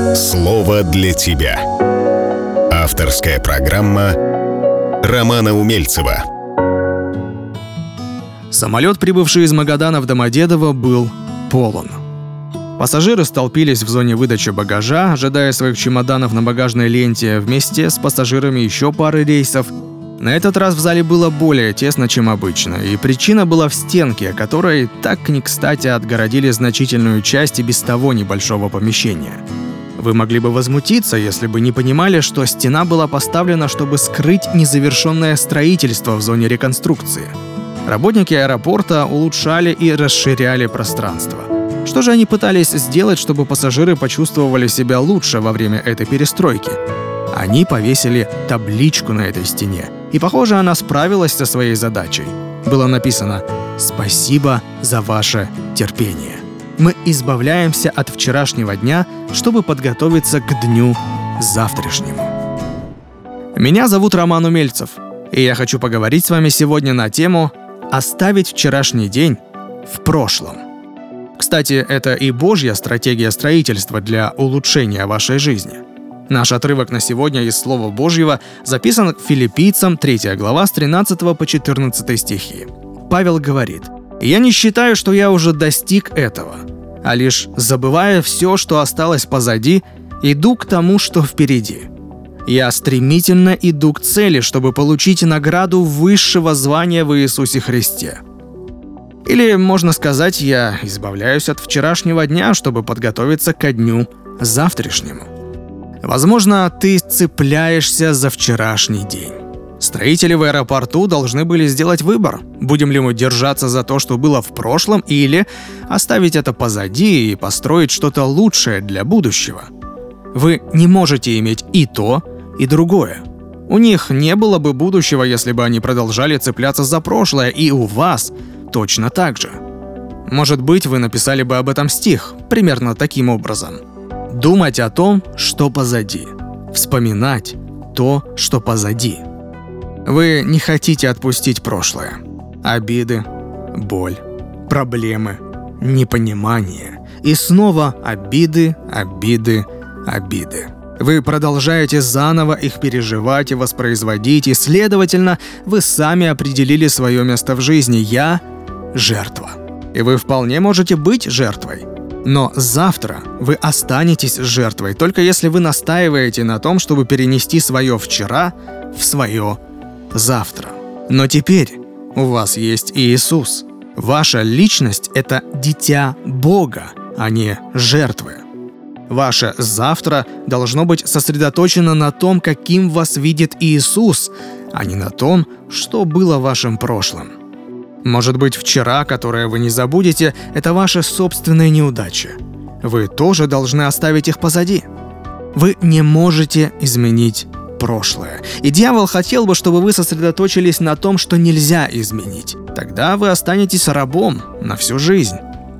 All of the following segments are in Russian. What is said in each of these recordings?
Слово для тебя. Авторская программа Романа Умельцева. Самолет, прибывший из Магадана в Домодедово, был полон. Пассажиры столпились в зоне выдачи багажа, ожидая своих чемоданов на багажной ленте, вместе с пассажирами еще пары рейсов. На этот раз в зале было более тесно, чем обычно, и причина была в стенке, которой так не кстати отгородили значительную часть и без того небольшого помещения. Вы могли бы возмутиться, если бы не понимали, что стена была поставлена, чтобы скрыть незавершенное строительство в зоне реконструкции. Работники аэропорта улучшали и расширяли пространство. Что же они пытались сделать, чтобы пассажиры почувствовали себя лучше во время этой перестройки? Они повесили табличку на этой стене, и, похоже, она справилась со своей задачей. Было написано «Спасибо за ваше терпение. Мы избавляемся от вчерашнего дня, чтобы подготовиться к дню завтрашнему». Меня зовут Роман Умельцев, и я хочу поговорить с вами сегодня на тему «Оставить вчерашний день в прошлом». Кстати, это и Божья стратегия строительства для улучшения вашей жизни. Наш отрывок на сегодня из Слова Божьего записан Филиппийцам 3 глава с 13 по 14 стихи. Павел говорит: «Я не считаю, что я уже достиг этого, а лишь, забывая все, что осталось позади, иду к тому, что впереди. Я стремительно иду к цели, чтобы получить награду высшего звания в Иисусе Христе». Или, можно сказать, я избавляюсь от вчерашнего дня, чтобы подготовиться ко дню завтрашнему. Возможно, ты цепляешься за вчерашний день. Строители в аэропорту должны были сделать выбор. Будем ли мы держаться за то, что было в прошлом, или оставить это позади и построить что-то лучшее для будущего? Вы не можете иметь и то, и другое. У них не было бы будущего, если бы они продолжали цепляться за прошлое, и у вас точно так же. Может быть, вы написали бы об этом стих, примерно таким образом. Думать о том, что позади. Вспоминать то, что позади. Вы не хотите отпустить прошлое. Обиды, боль, проблемы, непонимание. И снова обиды, обиды, обиды. Вы продолжаете заново их переживать и воспроизводить, и, следовательно, вы сами определили свое место в жизни. Я – жертва. И вы вполне можете быть жертвой. Но завтра вы останетесь жертвой, только если вы настаиваете на том, чтобы перенести свое вчера в свое завтра. Но теперь у вас есть Иисус. Ваша личность – это дитя Бога, а не жертвы. Ваше завтра должно быть сосредоточено на том, каким вас видит Иисус, а не на том, что было вашим прошлым. Может быть, вчера, которое вы не забудете, это ваши собственные неудачи. Вы тоже должны оставить их позади. Вы не можете изменить прошлое. И дьявол хотел бы, чтобы вы сосредоточились на том, что нельзя изменить. Тогда вы останетесь рабом на всю жизнь.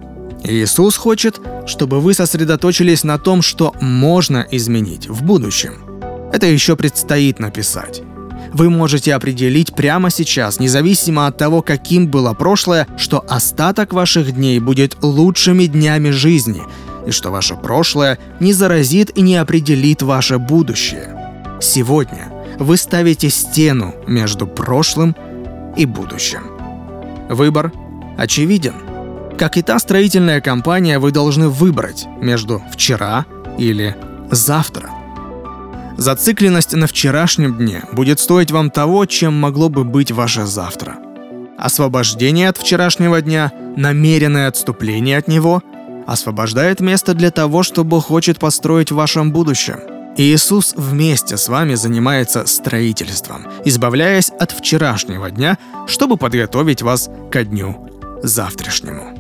Иисус хочет, чтобы вы сосредоточились на том, что можно изменить в будущем. Это еще предстоит написать. Вы можете определить прямо сейчас, независимо от того, каким было прошлое, что остаток ваших дней будет лучшими днями жизни, и что ваше прошлое не заразит и не определит ваше будущее. Сегодня вы ставите стену между прошлым и будущим. Выбор очевиден. Как и та строительная компания, вы должны выбрать между вчера или завтра. Зацикленность на вчерашнем дне будет стоить вам того, чем могло бы быть ваше завтра. Освобождение от вчерашнего дня, намеренное отступление от него, освобождает место для того, что Бог хочет построить в вашем будущем. Иисус вместе с вами занимается строительством, избавляясь от вчерашнего дня, чтобы подготовить вас ко дню завтрашнему.